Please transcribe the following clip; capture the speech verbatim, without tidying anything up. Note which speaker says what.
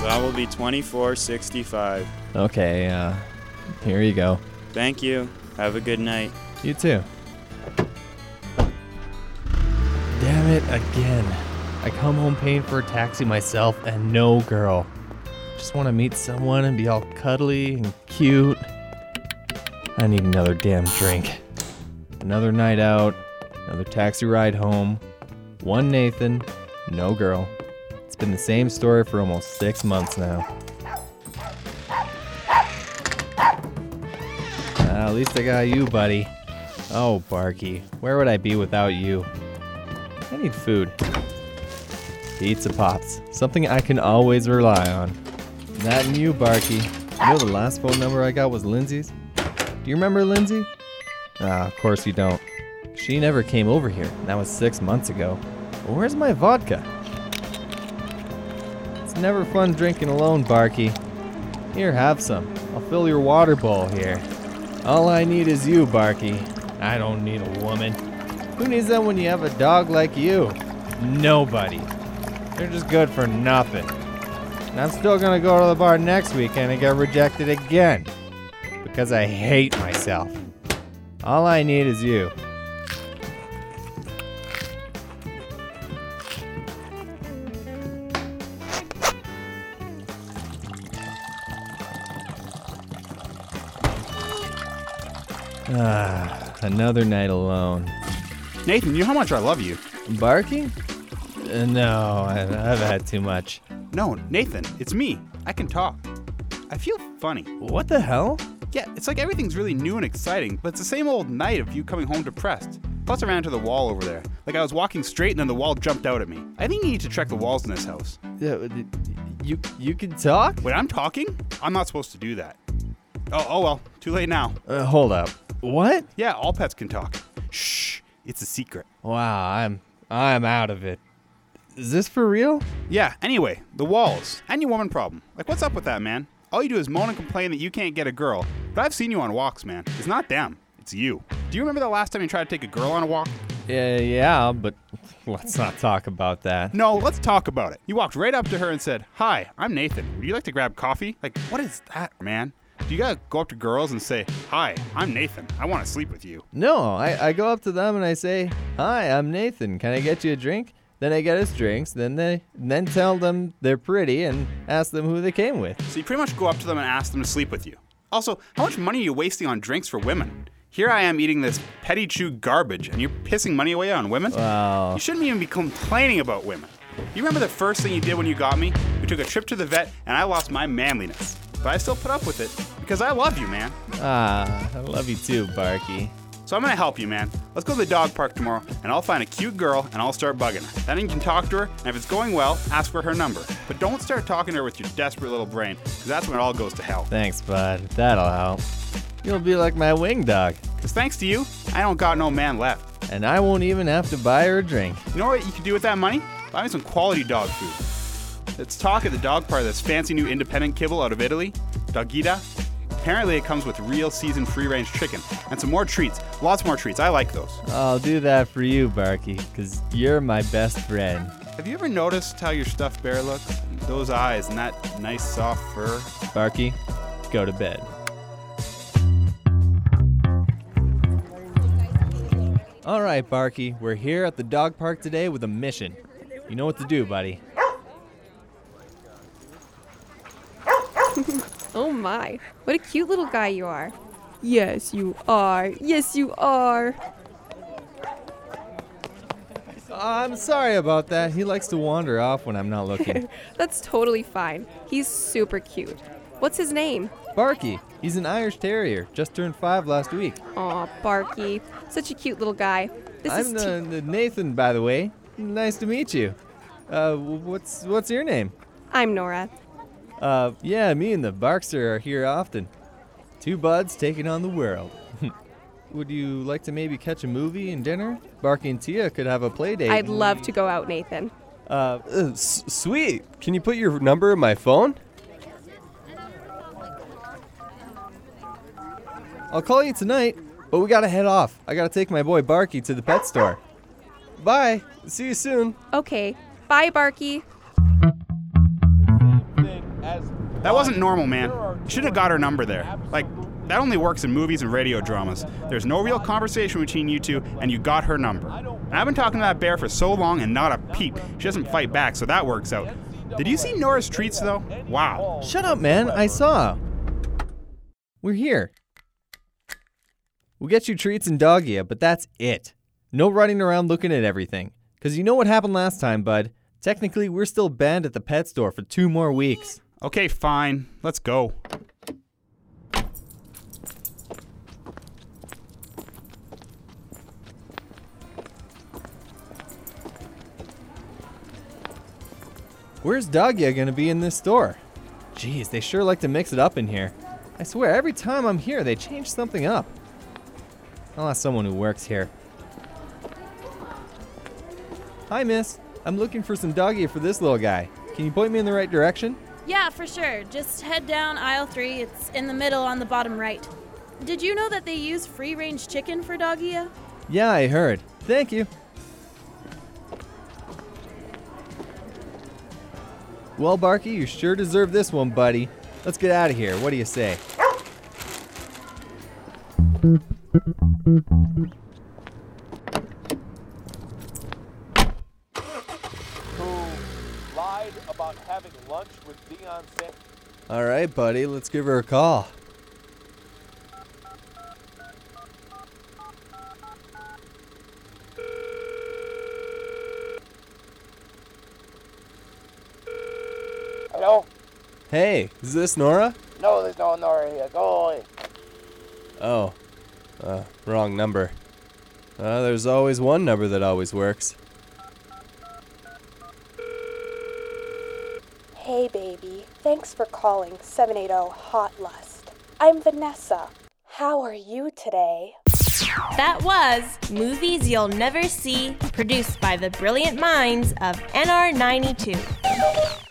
Speaker 1: That will be twenty-four sixty-five.
Speaker 2: Okay, uh, here you go.
Speaker 1: Thank you. Have a good night.
Speaker 2: You too. Damn it, again. I come home paying for a taxi myself and no girl. Just want to meet someone and be all cuddly and cute. I need another damn drink. Another night out, another taxi ride home. One Nathan, no girl. It's been the same story for almost six months now. Uh, at least I got you, buddy. Oh, Barky, where would I be without you? I need food. Pizza Pops, something I can always rely on. That and you, Barky. You know the last phone number I got was Lindsay's? Do you remember Lindsay? Ah, of course you don't. She never came over here. That was six months ago. But where's my vodka? It's never fun drinking alone, Barky. Here, have some. I'll fill your water bowl here. All I need is you, Barky. I don't need a woman. Who needs them when you have a dog like you? Nobody. They're just good for nothing. And I'm still gonna go to the bar next weekend and get rejected again. Because I hate myself. All I need is you. Ah, another night alone.
Speaker 3: Nathan, you know how much I love you.
Speaker 2: Barky? Uh, no, I, I've had too much.
Speaker 3: No, Nathan, it's me. I can talk. I feel funny.
Speaker 2: What the hell?
Speaker 3: Yeah, it's like everything's really new and exciting, but it's the same old night of you coming home depressed. Plus I ran into the wall over there. Like I was walking straight and then the wall jumped out at me. I think you need to check the walls in this house.
Speaker 2: Yeah, you you can talk?
Speaker 3: Wait, I'm talking? I'm not supposed to do that. Oh, oh well, too late now.
Speaker 2: Uh, hold up. What?
Speaker 3: Yeah, all pets can talk. Shh, it's a secret.
Speaker 2: Wow, I'm I'm out of it. Is this for real?
Speaker 3: Yeah, anyway, the walls and your woman problem. Like what's up with that, man? All you do is moan and complain that you can't get a girl, but I've seen you on walks, man. It's not them, it's you. Do you remember the last time you tried to take a girl on a walk?
Speaker 2: Yeah, yeah, but let's not talk about that.
Speaker 3: No, let's talk about it. You walked right up to her and said, "Hi, I'm Nathan. Would you like to grab coffee?" Like, what is that, man? Do you gotta go up to girls and say, "Hi, I'm Nathan. I want to sleep with you"?
Speaker 2: No, I, I go up to them and I say, "Hi, I'm Nathan. Can I get you a drink?" Then I get us drinks, then they then tell them they're pretty and ask them who they came with.
Speaker 3: So you pretty much go up to them and ask them to sleep with you. Also, how much money are you wasting on drinks for women? Here I am eating this petty chew garbage and you're pissing money away on women?
Speaker 2: Wow.
Speaker 3: You shouldn't even be complaining about women. You remember the first thing you did when you got me? We took a trip to the vet and I lost my manliness. But I still put up with it because I love you, man.
Speaker 2: Ah, I love you too, Barky.
Speaker 3: So I'm gonna help you, man. Let's go to the dog park tomorrow, and I'll find a cute girl, and I'll start bugging her. Then you can talk to her, and if it's going well, ask for her number. But don't start talking to her with your desperate little brain, because that's when it all goes to hell.
Speaker 2: Thanks, bud. That'll help. You'll be like my wing dog.
Speaker 3: Because thanks to you, I don't got no man left.
Speaker 2: And I won't even have to buy her a drink.
Speaker 3: You know what you can do with that money? Buy me some quality dog food. Let's talk at the dog park of this fancy new independent kibble out of Italy, Dogita. Apparently it comes with real seasoned free-range chicken and some more treats. Lots more treats. I like those.
Speaker 2: I'll do that for you, Barky, because you're my best friend.
Speaker 3: Have you ever noticed how your stuffed bear looks? Those eyes and that nice soft fur.
Speaker 2: Barky, go to bed. All right, Barky, we're here at the dog park today with a mission. You know what to do, buddy.
Speaker 4: Oh my, what a cute little guy you are. Yes, you are. Yes, you are.
Speaker 2: I'm sorry about that. He likes to wander off when I'm not looking.
Speaker 4: That's totally fine. He's super cute. What's his name?
Speaker 2: Barky. He's an Irish Terrier. Just turned five last week.
Speaker 4: Aw, Barky. Such a cute little guy. This
Speaker 2: I'm
Speaker 4: is
Speaker 2: uh,
Speaker 4: T-
Speaker 2: Nathan, by the way. Nice to meet you. Uh, what's what's your name?
Speaker 4: I'm Nora.
Speaker 2: Uh, yeah, me and the Barkster are here often. Two buds taking on the world. Would you like to maybe catch a movie and dinner? Barky and Tia could have a play date.
Speaker 4: I'd love to go out, Nathan.
Speaker 2: Uh,
Speaker 5: Uh, s- sweet. Can you put your number in my phone?
Speaker 2: I'll call you tonight, but we gotta head off. I gotta take my boy Barky to the pet store. Bye. See you soon.
Speaker 4: Okay. Bye, Barky.
Speaker 3: That wasn't normal, man. You should have got her number there. Like, that only works in movies and radio dramas. There's no real conversation between you two, and you got her number. And I've been talking to that bear for so long and not a peep. She doesn't fight back, so that works out. Did you see Nora's treats, though? Wow.
Speaker 2: Shut up, man. I saw. We're here. We'll get you treats and doggia, but that's it. No running around looking at everything. Because you know what happened last time, bud. Technically, we're still banned at the pet store for two more weeks.
Speaker 3: Okay, fine. Let's go.
Speaker 2: Where's Doggia gonna be in this store? Jeez, they sure like to mix it up in here. I swear, every time I'm here, they change something up. I'll ask someone who works here. Hi, miss. I'm looking for some Doggia for this little guy. Can you point me in the right direction?
Speaker 6: Yeah, for sure. Just head down aisle three. It's in the middle on the bottom right. Did you know that they use free-range chicken for Doggia?
Speaker 2: Yeah, I heard. Thank you. Well, Barky, you sure deserve this one, buddy. Let's get out of here. What do you say?
Speaker 7: Who lied about having lunch with Deion Sanders.
Speaker 5: All right, buddy, let's give her a call.
Speaker 7: Hello?
Speaker 5: Hey, is this Nora?
Speaker 7: No, there's no Nora here. Go away.
Speaker 5: Oh, uh, wrong number. Uh, there's always one number that always works.
Speaker 8: Hey baby, thanks for calling seven eighty Hot Lust. I'm Vanessa. How are you today?
Speaker 9: That was Movies You'll Never See, produced by the brilliant minds of N R ninety-two.